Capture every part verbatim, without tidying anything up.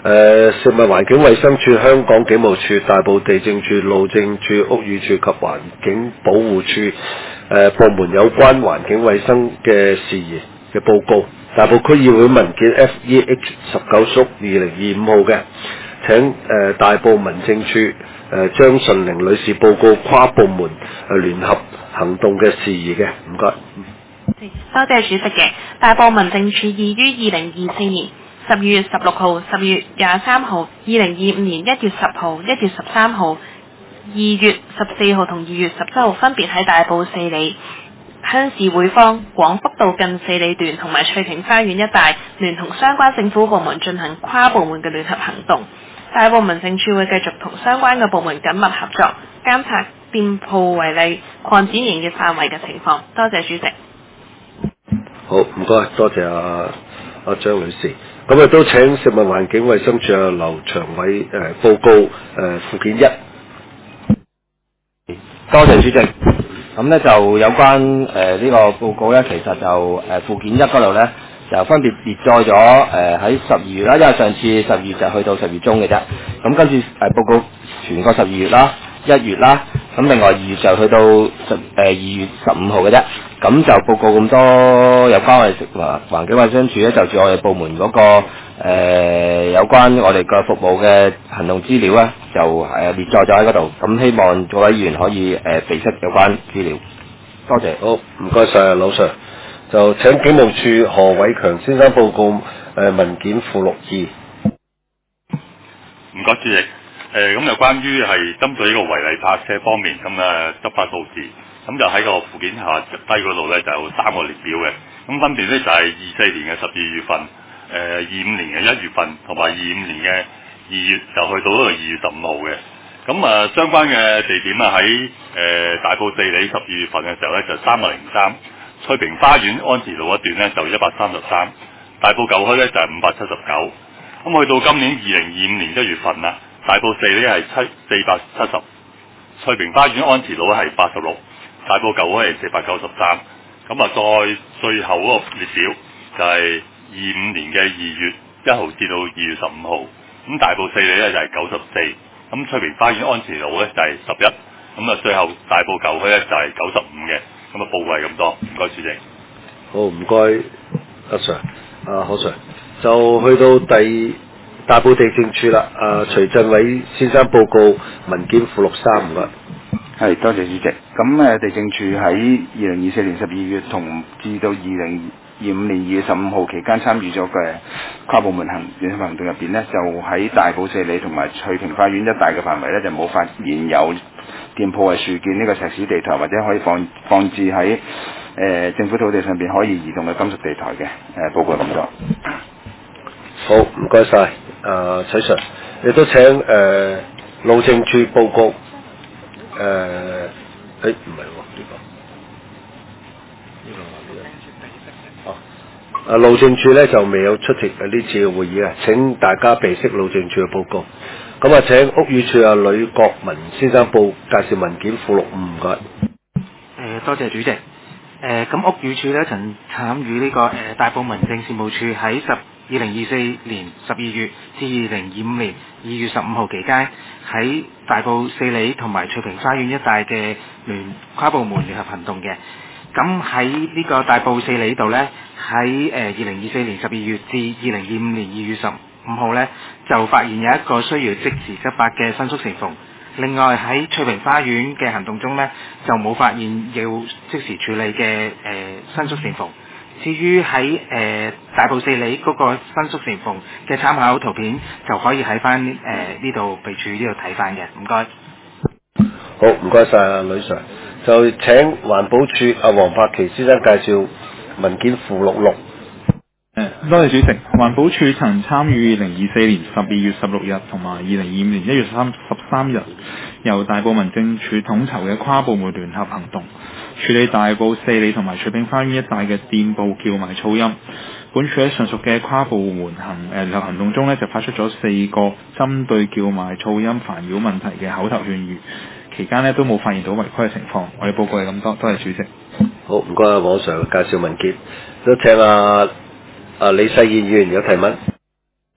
誒食物環境衛生署、香港警務處、大埔地政處、路政處、屋宇處及環境保護處誒、呃、部門有關環境衛生嘅事宜嘅報告。大埔區議會文件 F E H 十九屬二零二五號嘅，請誒、呃、大埔民政處誒、呃、張順玲女士報告跨部門誒、呃、聯合行動嘅事宜嘅，唔該。 多謝主席嘅。大埔民政處已於二零二四年十二月十六號、十二月廿三號、二零二五年一月十號、一月十三號、二月十四號同二月十七號分別喺大埔四里、鄉事會坊、廣福道近四里段同埋翠屏花園一帶，聯同相關政府部門進行跨部門嘅聯合行動。大埔民政處會繼續同相關嘅部門緊密合作，監察店鋪違例擴展營業範圍嘅情況。多謝主席。 好，唔該，多謝阿阿張女士。咁啊，都請食物環境衛生署啊劉長偉誒、呃、報告誒、呃、附件一。 多謝主席。咁咧就有關誒呢、呃這個報告咧，其實就誒、呃、附件一嗰度咧，就分別列載咗誒喺十二月啦，因為上次十二月就去到十月中嘅啫。咁跟住誒報告全個十二月啦、一月啦，咁另外二月就去到十誒二月十五號嘅啫。咁就報告咁多有關我哋食物環境衛生署咧，就住我哋部門嗰、那個誒、呃、有關我哋嘅服務嘅行動資料咧，就誒、呃、列載咗喺嗰度。咁希望各位議員可以誒備悉有關資料。多謝。 好，唔該晒，老 Sir。就請警務處何偉強先生報告誒、呃、文件附錄二。 唔該，主席。誒、呃、咁就關於係針對呢個違例泊車方面咁嘅執法數字。咁就喺個附件下低嗰度咧，就有三個列表嘅。咁分別咧就係二四年嘅十二月份、誒二五年嘅一月份，同埋二五年嘅二月，就去到嗰個二月十五號嘅。咁啊，相關嘅地點啊，喺誒大埔四里十二月份嘅時候咧，就三百零三；翠屏花園安慈路一段咧，就一百三十三；大埔舊墟咧就係五百七十九。咁去到今年二零二五年一月份啦，大埔四里係七四百七十，翠屏花園安慈路咧係八十六。大埔舊墟係四百九十三，咁啊，再最後嗰個列表就係二五年嘅二月一號至到二月十五號，咁大埔四里咧就係九十四，咁翠屏花園安慈路咧就係十一，咁啊最後大埔舊墟咧就係九十五嘅，咁啊報告係咁多，唔該主席。 好，唔該阿 Sir，阿何 Sir，就去到第大埔地政處啦，阿徐振偉先生報告文件附錄三，唔該。 係，多謝主席。咁誒，地政處喺二零二四年十二月同至到二零二五年二月十五號期間參與咗嘅跨部門行聯合行動入邊呢，就喺大埔四里同埋翠屏花園一帶嘅範圍呢，就冇發現有店鋪係豎建呢個石屎地台或者可以放放置喺誒、呃、政府土地上邊可以移動嘅金屬地台嘅。誒、呃，報告咁多。 好，唔該晒，誒徐 Sir，亦都請誒、呃、路政處報告。誒，誒唔係喎，呢個呢個哦，啊路政處咧就未有出席誒呢次嘅會議啊，請大家備悉路政處嘅報告。咁啊，請屋宇處啊呂國文先生報介紹文件附錄五，唔該。 誒，多謝主席。誒，咁屋宇處咧曾參與呢個誒大埔民政事務處喺十二零二四年十二月至二零二五年二月十五號期間，喺大埔四里同埋翠屏花園一帶嘅聯跨部門聯合行動嘅。咁喺呢個大埔四里度呢，喺誒二零二四年十二月至二零二五年二月十五號呢，就發現有一個需要即時執法嘅伸縮繩縫。另外喺翠屏花園嘅行動中呢，就冇發現要即時處理嘅誒伸縮繩縫。至於喺誒、呃、大埔四里嗰個伸縮繩縫嘅參考圖片，就可以喺翻誒呢度備註呢度睇翻嘅。唔該。 好，唔該晒啊，呂 Sir。就請環保署阿黃柏奇先生介紹文件附錄六。 誒，多謝主席。環保署曾參與二零二四年十二月十六日同埋二零二五年一月三十三日由大埔民政處統籌嘅跨部門聯合行動，處理大埔四里同埋翠屏花園一帶嘅店鋪叫賣噪音。本署喺上述嘅跨部門行誒聯合行動中呢，就發出咗四個針對叫賣噪音煩擾問題嘅口頭勸喻，期間呢都冇發現到違規嘅情況。我哋報告係咁多，多謝主席。 好，唔該啊，黃 Sir 介紹文件，都請啊啊李世賢議員有提問。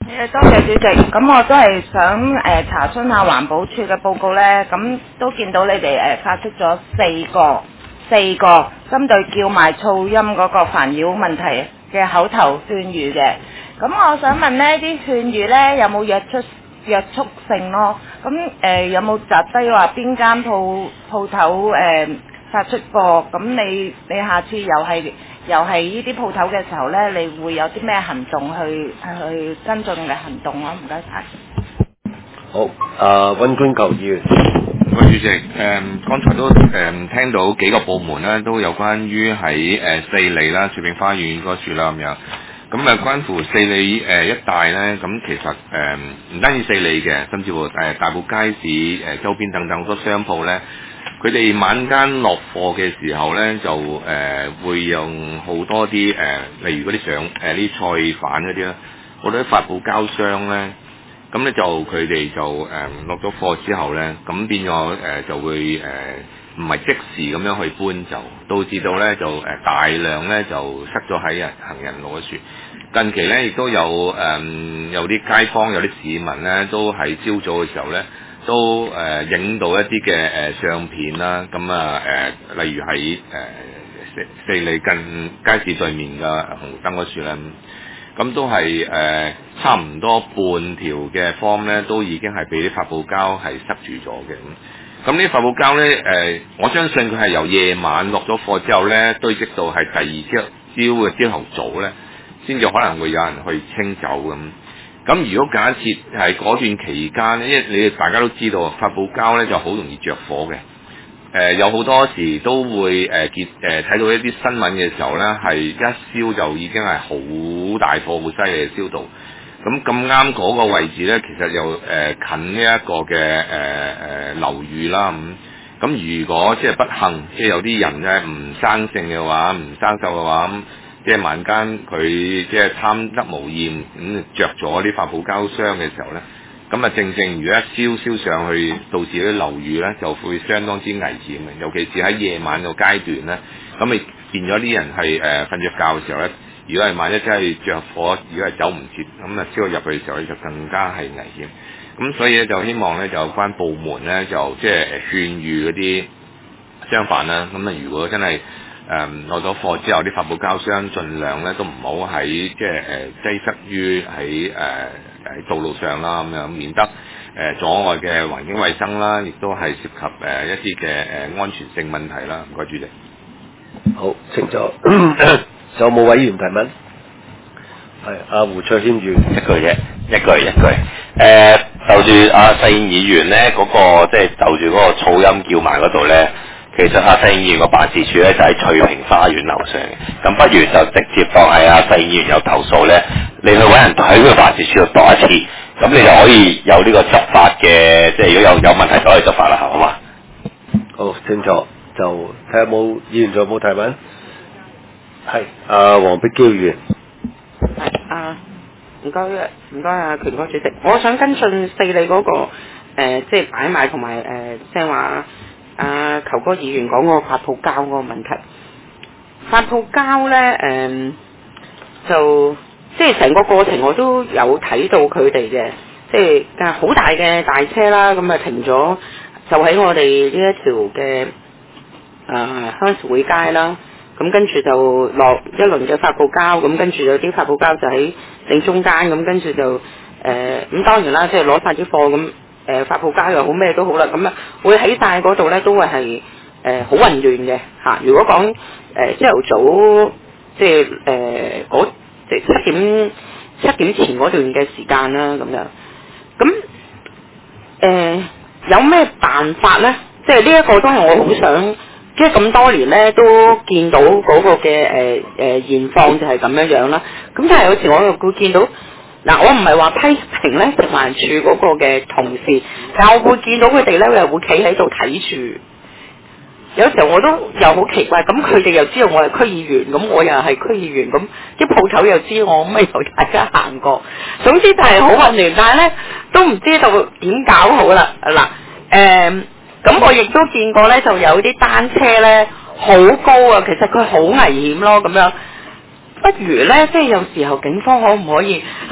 誒，多謝主席。咁我都係想誒、呃、查詢下環保署嘅報告呢。咁都見到你哋誒、呃、發出咗四個四個針對叫賣噪音嗰個煩擾問題嘅口頭勸喻嘅。咁我想問呢啲勸喻呢，有冇約出約束性咯？咁誒、呃、有冇摘低話邊間鋪鋪頭誒發出過？咁你你下次又係又係呢啲鋪頭嘅時候呢，你會有啲咩行動去去跟進嘅行動咯？唔該晒。 好，啊溫觀球議員。 喂，主席，誒、嗯，剛才都誒、嗯、聽到幾個部門咧都有關於喺誒四里啦、翠屏花園嗰處啦咁樣。咁啊，關乎四里誒、呃、一帶咧，咁其實誒唔、呃、單止四里嘅，甚至乎誒、呃、大埔街市誒、呃、周邊等等好多商鋪咧，佢哋晚間落貨嘅時候咧，就誒、呃、會用好多啲誒、呃，例如嗰啲上誒啲菜販嗰啲啦，好多啲發泡膠箱咧，咁咧就佢哋就誒落咗貨之後咧，咁變咗誒、呃、就會誒唔係即時咁樣去搬走，導致到咧就誒、呃、大量咧就塞咗喺人行人路嗰處。近期咧亦都有誒、呃、有啲街坊有啲市民咧都喺朝早嘅時候咧都誒影、呃、到一啲嘅誒相片啦，咁啊誒例如喺誒四四里近街市對面嘅紅燈嗰處咧，咁都係誒、呃、差唔多半條嘅方咧都已經係俾啲發泡膠係塞住咗嘅。咁呢啲發泡膠咧誒，我相信佢係由夜晚落咗貨之後咧堆積到係第二朝朝嘅朝頭早咧，先至可能會有人去清走咁。咁如果假設係嗰段期間咧，因為你哋大家都知道發泡膠咧就好容易着火嘅。誒、呃、有好多時都會誒見誒睇到一啲新聞嘅時候咧，係一燒就已經係好大火、好犀利嘅燒到。咁咁啱嗰個位置咧，其實又誒、呃、近呢一個嘅誒誒樓宇啦咁。咁如果即係不幸，即係有啲人咧唔生性嘅話，唔生鏽嘅話，咁即係晚間佢即係貪得無厭咁着咗啲發泡膠箱嘅時候咧，咁啊正正如果一燒燒上去，導致啲樓宇咧就會相當之危險嘅，尤其是喺夜晚個階段咧，咁咪變咗啲人係誒瞓着覺嘅時候咧。如果係萬一真係着火，如果係走唔切，咁啊燒入去嘅時候咧就更加係危險。咁所以咧就希望咧就有關部門咧就即係勸喻嗰啲商販啦。咁啊如果真係誒落咗貨之後，啲發泡膠箱盡量咧都唔好喺即係誒擠塞於喺誒喺道路上啦，咁樣免得誒、呃、阻礙嘅環境衛生啦，亦都係涉及誒、呃、一啲嘅誒安全性問題啦。唔該，主席。 好，清楚。仲有冇委員提問？係阿胡卓謙議員一句啫，一句一句。誒、呃，就住阿世燕議員咧嗰、那個即係就住嗰個噪音叫賣嗰度咧，其實阿世燕議員個辦事處咧就喺翠屏花園樓上嘅。咁不如就直接當係阿世燕議員有投訴咧，你去揾人喺佢個辦事處度度一次，咁你就可以有呢個執法嘅，即係如果有有問題就可以執法啦，好嘛？ 好，清楚。就睇下冇議員仲有冇提問？係，阿黃碧嬌議員。 係啊，唔該唔該啊，權哥主席，我想跟進四里嗰、那個誒、呃，即係擺賣同埋誒，即係話阿球哥議員講嗰個發泡膠嗰個問題。發泡膠咧誒、呃，就即係成個過程我都有睇到佢哋嘅，即係但係好大嘅大車啦，咁啊停咗，就喺我哋呢一條嘅啊鄉事會街啦。咁跟住就落一輪嘅發泡膠，咁跟住有啲發泡膠就喺正中間，咁跟住就誒咁、呃、當然啦，即係攞晒啲貨咁誒發泡膠又好咩都好啦，咁啊會喺晒嗰度咧都會係誒好混亂嘅嚇。如果講誒朝頭早即係誒嗰即係七點七點前嗰段嘅時間啦咁樣，咁誒、呃、有咩辦法咧？即係呢一個都係我好想。即係咁多年咧，都見到嗰個嘅誒誒現況就係咁樣樣啦。咁但係有時我又會見到，嗱我唔係話批評咧食環署嗰個嘅同事，但係我會見到佢哋咧又會企喺度睇住。有時候我都又好奇怪，咁佢哋又知道我係區議員，咁我又係區議員，咁啲鋪頭又知我，咁咪由大家行過。總之就係好混亂，但係咧都唔知道點搞好啦。嗱誒。呃咁我亦都見過咧，就有啲單車咧好高啊，其實佢好危險咯，咁樣。不如咧，即係有時候警方可唔可以嗱？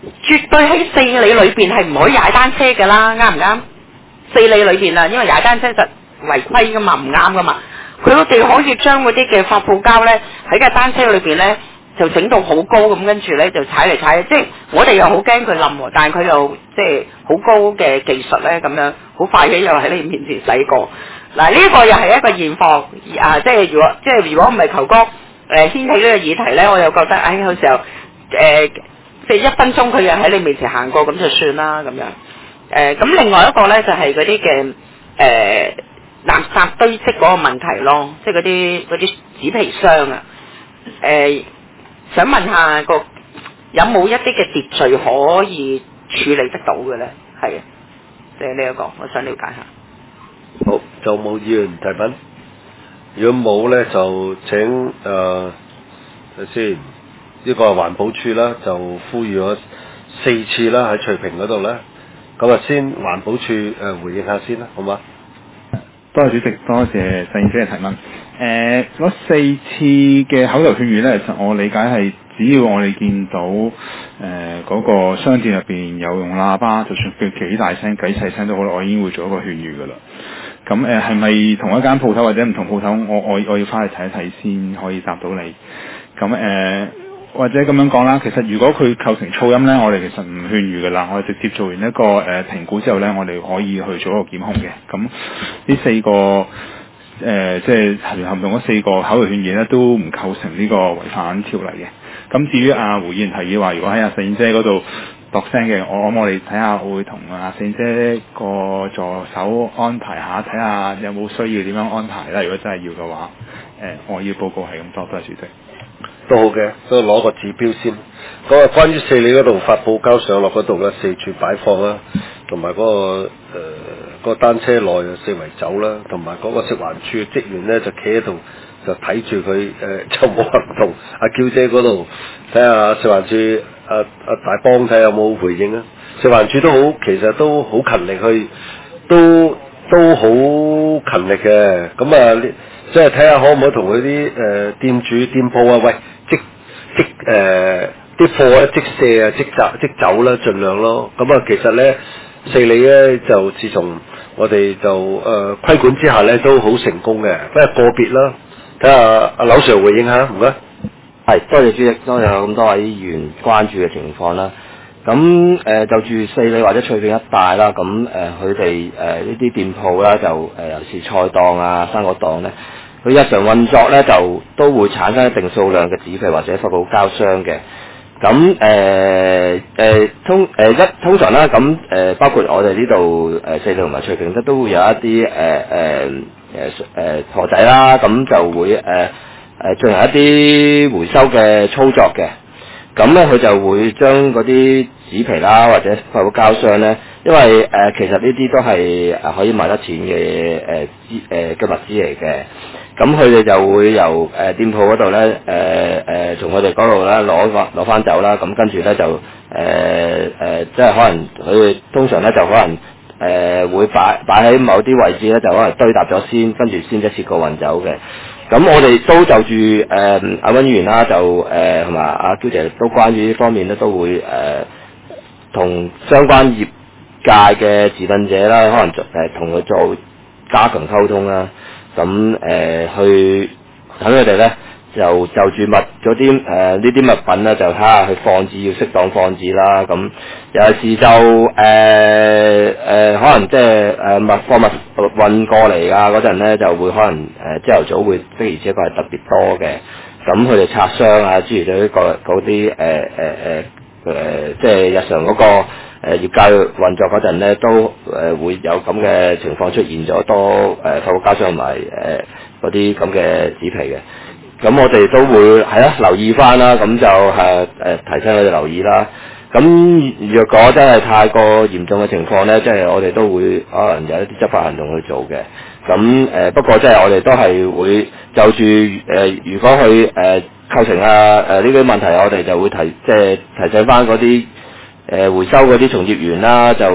絕對喺四里裏邊係唔可以踩單車㗎啦，啱唔啱？四里裏邊啊，因為踩單車實違規㗎嘛，唔啱㗎嘛。佢哋可以將嗰啲嘅發泡膠咧喺架單車裏邊咧就整到好高咁，跟住咧就踩嚟踩去，即係我哋又好驚佢冧喎，但係佢又即係好高嘅技術咧，咁樣好快嘅又喺你面前洗過。嗱呢一個又係一個現況啊！即係如果即係如果唔係球哥誒、呃、掀起呢個議題咧，我又覺得唉有時候誒、呃、即係一分鐘佢又喺你面前行過咁就算啦咁樣。誒、呃、咁另外一個咧就係嗰啲嘅誒垃圾堆積嗰個問題咯，即係嗰啲嗰啲紙皮箱啊。誒、呃、想問下個有冇一啲嘅秩序可以處理得到嘅咧？係啊，即係呢一個我想了解下。 好，就冇議員提問。如果冇咧，就請誒睇先。呢個係環保署啦，就呼籲咗四次啦喺翠屏嗰度咧。咁啊，先環保署誒、呃、回應下先啦，好嘛？ 多謝主席，多謝細燕姐嘅提問。誒、呃，嗰四次嘅口頭勸喻咧，其實我理解係只要我哋見到誒嗰、呃那個商店入邊有用喇叭，就算佢幾大聲、幾細聲都好啦，我已經會做一個勸喻噶啦。咁誒係咪同一間鋪頭或者唔同鋪頭？我我我要翻去睇一睇先可以答到你。咁誒、呃、或者咁樣講啦，其實如果佢構成噪音咧，我哋其實唔勸喻噶啦，我哋直接做完一個誒、呃、評估之後咧，我哋可以去做一個檢控嘅。咁呢四個誒、呃、即係聯合動嗰四個口頭勸喻咧，都唔構成呢個違反條例嘅。咁至於阿胡議員提議話，如果喺阿細燕姐嗰度度聲嘅，我諗我哋睇下，我會同阿細燕姐個助手安排下，睇下有冇需要點樣安排啦。如果真係要嘅話，誒、呃，我要報告係咁多，多謝主席。 都好嘅，都攞個指標先。咁啊，關於四里嗰度發泡膠上落嗰度嘅四處擺放啦，同埋嗰個誒、呃嗰個單車內嘅四圍走啦，同埋嗰個食環署嘅職員咧就企喺度就睇住佢誒就冇行動。阿嬌姐嗰度睇下食環署阿阿大幫睇下有冇回應啊。食環署都好，其實都好勤力去，都都好勤力嘅。咁啊，即係睇下可唔可以同佢啲誒店主店鋪啊，喂即即誒啲貨咧即卸啊即走即走啦，盡量咯。咁啊，其實咧四里咧就自從我哋就誒、呃、規管之下咧都好成功嘅，不過個別啦。睇下阿劉 Sir 回應下，唔該。 係，多謝主席，多謝咁多位議員關注嘅情況啦。咁誒、呃、就住四里或者翠屏一帶啦，咁誒佢哋誒呢啲店鋪啦，就誒、呃、尤其是菜檔啊、生果檔咧，佢日常運作咧就都會產生一定數量嘅紙皮或者發泡膠箱嘅。咁誒誒通誒、呃、一通常啦，咁誒、呃、包括我哋呢度誒四里同埋翠屏咧，都會有一啲誒誒誒誒婆仔啦，咁就會誒誒、呃、進行一啲回收嘅操作嘅。咁咧佢就會將嗰啲紙皮啦或者發泡膠箱咧，因為誒、呃、其實呢啲都係誒可以賣得錢嘅誒資誒嘅物資嚟嘅。咁佢哋就會由誒、呃、店鋪嗰度咧，誒、呃、誒從佢哋嗰度咧攞翻攞翻走啦。咁跟住咧就誒誒、呃，即係可能佢哋通常咧就可能誒、呃、會擺擺喺某啲位置咧，就可能堆搭咗先，跟住先一次過運走嘅。咁我哋都就住誒阿溫議員啦，就誒同埋阿嬌姐都關於呢方面咧，都會誒同、呃、相關業界嘅持份者啦，可能誒同佢做加強溝通啦。咁誒、呃、去等佢哋咧，就就住物嗰啲誒呢啲物品咧，就睇下去放置要適當放置啦。咁有時就誒誒、呃呃、可能即係誒物貨物運過嚟啊嗰陣咧，就會可能誒朝頭早會的而且確係特別多嘅。咁佢哋拆箱啊，諸如嗰嗰啲誒誒誒誒，即係日常嗰、那個誒、呃、業界運作嗰陣咧，都誒、呃、會有咁嘅情況出現咗，多誒發泡膠箱同埋誒嗰啲咁嘅紙皮嘅。咁我哋都會係啦，留意翻啦，咁就係誒、呃、提醒佢哋留意啦。咁若果真係太過嚴重嘅情況咧，即係我哋都會可能有一啲執法行動去做嘅。咁誒、呃、不過即係我哋都係會就住誒、呃，如果佢誒、呃、構成啊誒呢啲問題，我哋就會提即係提醒翻嗰啲誒回收嗰啲從業員啦，就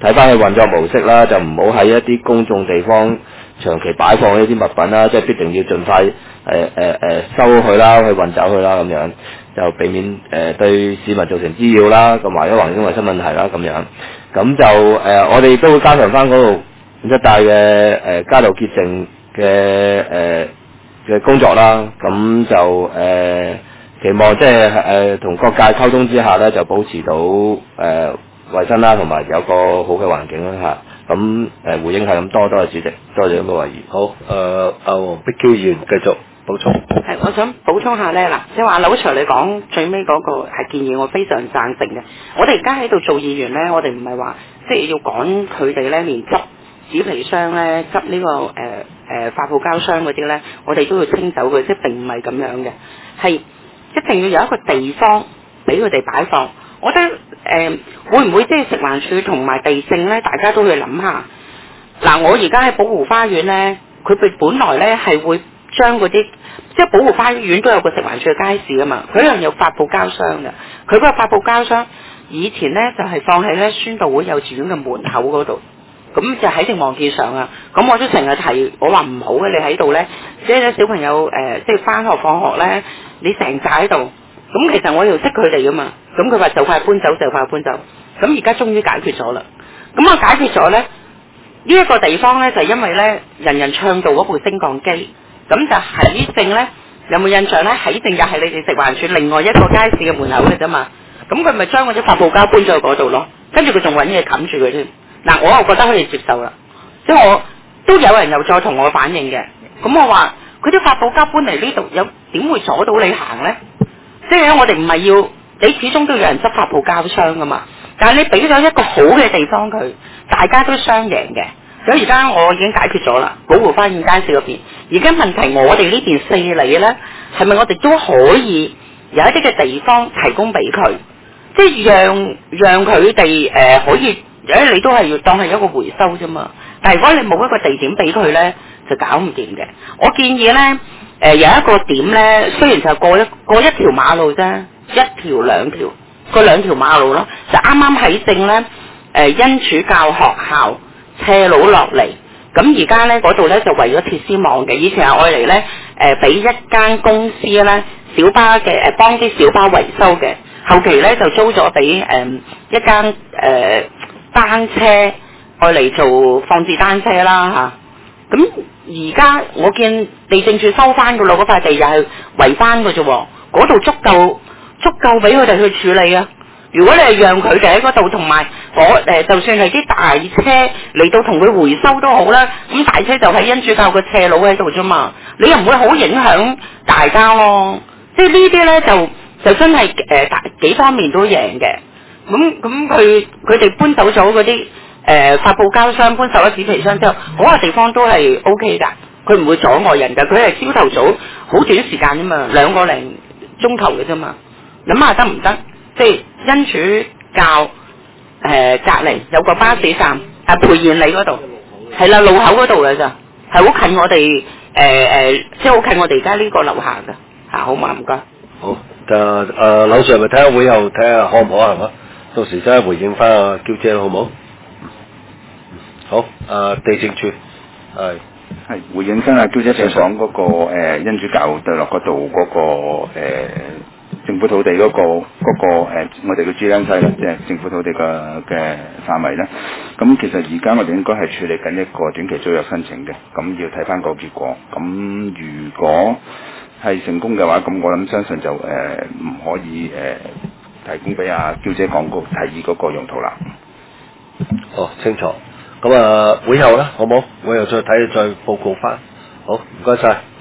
睇翻佢運作模式啦，就唔好喺一啲公眾地方長期擺放呢啲物品啦，即係必定要盡快誒誒誒收佢啦，去運走佢啦咁樣，就避免誒、呃、對市民造成滋擾啦，同埋啲環境衞生問題啦咁樣。咁就誒、呃、我哋都會加強翻嗰度五一帶嘅誒街道潔淨嘅誒嘅工作啦。咁就誒、呃、期望即係誒同各界溝通之下咧，就保持到誒、呃衞生啦，同埋有個好嘅環境啦嚇。咁誒回應係咁多，多謝主席，多謝咁嘅懷疑。 好，誒阿黃碧嬌議員繼續補充。 係，我想補充下咧，嗱，即係話劉 Sir 你講最尾嗰個係建議，我非常贊成嘅。我哋而家喺度做議員咧，我哋唔係話即係要趕佢哋咧，連執紙皮箱咧、執呢、這個誒誒、呃、發泡膠箱嗰啲咧，我哋都要清走佢，即係並唔係咁樣嘅，係一定要有一個地方俾佢哋擺放。我覺得誒、呃、會唔會即係食環署同埋地政咧，大家都去諗下。嗱，我而家喺寶湖花園咧，佢哋本來咧係會將嗰啲，即係寶湖花園都有個食環署嘅街市噶嘛，佢一樣有發泡膠箱嘅。佢嗰個發泡膠箱以前咧就係、是、放喺咧宣道會幼稚園嘅門口嗰度，咁就喺正望見上啊。咁我都成日提，我話唔好嘅，你喺度咧，即係咧小朋友誒、呃，即係翻學放學咧，你成紮喺度。咁其實我又識佢哋噶嘛，咁佢話就快搬走就快搬走，咁而家終於解決咗啦。咁我解決咗咧，呢、這、一個地方咧就係、因為咧人人倡導嗰部升降機，咁就喺正咧有冇印象咧？喺正又係你哋食環署另外一個街市嘅門口嘅啫嘛，咁佢咪將嗰啲發泡膠搬咗去嗰度咯，跟住佢仲揾嘢冚住佢添。嗱，我又覺得可以接受啦，即係我都有人又再同我反映嘅，咁我話佢啲發泡膠搬嚟呢度有點會阻到你行咧？即係我哋唔係要，你始終都有人執發泡膠箱噶嘛。但係你俾咗一個好嘅地方佢，大家都雙贏嘅。所以而家我已經解決咗啦，寶湖花園街市嗰邊。而家問題我哋呢邊四里咧，係咪我哋都可以有一啲嘅地方提供俾佢，即係讓讓佢哋誒可以，誒你都係要當係一個回收啫嘛。但係如果你冇一個地點俾佢咧，就搞唔掂嘅。我建議咧。誒、呃、有一個點咧，雖然就係過一過一條馬路啫，一條兩條，個兩條馬路咯，就啱啱喺正咧誒恩主教學校斜路落嚟，咁而家咧嗰度咧就圍咗鐵絲網嘅，以前係愛嚟咧誒俾一間公司咧小巴嘅誒幫啲小巴維修嘅，後期咧就租咗俾誒一間誒、呃、單車愛嚟做放置單車啦嚇。咁而家我見地政處收翻噶咯，嗰塊地又係圍翻噶啫，嗰度足夠足夠俾佢哋去處理啊！如果你係讓佢哋喺嗰度，同埋我誒，就算係啲大車嚟到同佢回收都好啦，咁大車就喺恩主教個斜路喺度啫嘛，你又唔會好影響大家咯。即係呢啲咧就就真係誒大幾方面都贏嘅。咁咁佢佢哋搬走咗嗰啲。誒、呃、發泡膠箱搬走咗紙皮箱之後，嗰、那個地方都係 O K 㗎，佢唔會阻礙人㗎，佢係朝頭早好短時間啫嘛，兩個零鐘頭嘅啫嘛，諗下得唔得？即係恩主教誒隔離有個巴士站，啊培賢里嗰度，係啦路口嗰度嘅咋，係好近我哋誒誒，即係好近我哋而家呢個樓下㗎嚇，好嘛唔該。好， 誒誒樓上咪睇下會後睇下可唔可係嘛？到時真係回應翻阿嬌姐好唔好？好，啊地政處係係回應翻阿嬌姐所講嗰個誒恩主教對落嗰度嗰個誒、呃、政府土地嗰、嗰個嗰、嗰個、呃、我哋嘅 G N 西啦，即係政府土地嘅嘅範圍咧。咁其實而家我哋應該係處理緊一個短期租約申請嘅，咁要睇翻個結果。咁如果係成功嘅話，咁我諗相信就誒唔、呃、可以誒、呃、提供俾阿嬌姐講個提議嗰個用途啦。 哦，清楚。咁啊，會後啦，好冇？會後再睇，再報告翻。好，唔該晒。